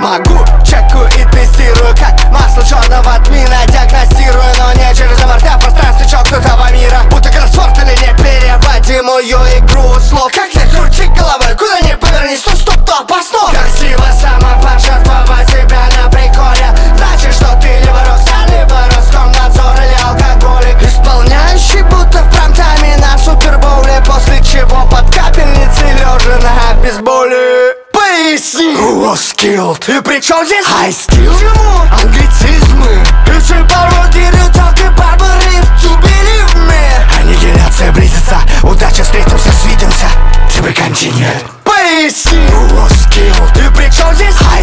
Могу, чекаю и тестирую, как масло черного тмина. Диагностирую, но не через МРТ, в пространстве чокнутого мира. Будто кроссворд или непереводимую игру слов. Как не крути головой, куда ни повернись, то стоп, то постов. Красиво самопожертвовать себя на приколе. Значит, что ты либо рок-стар, либо Роскомнадзор или алкоголик, исполняющий будто в прайм-тайме на супербоуле. После чего под капельницей лежа на бейсболе. Поясни, was killed. И при чем здесь high skill? Англицизмы. It's about real talk about belief to believe me. Аннигиляция близится, удача, встретимся, свидимся. Тебе континент. Поясни, was killed. И при чем здесь high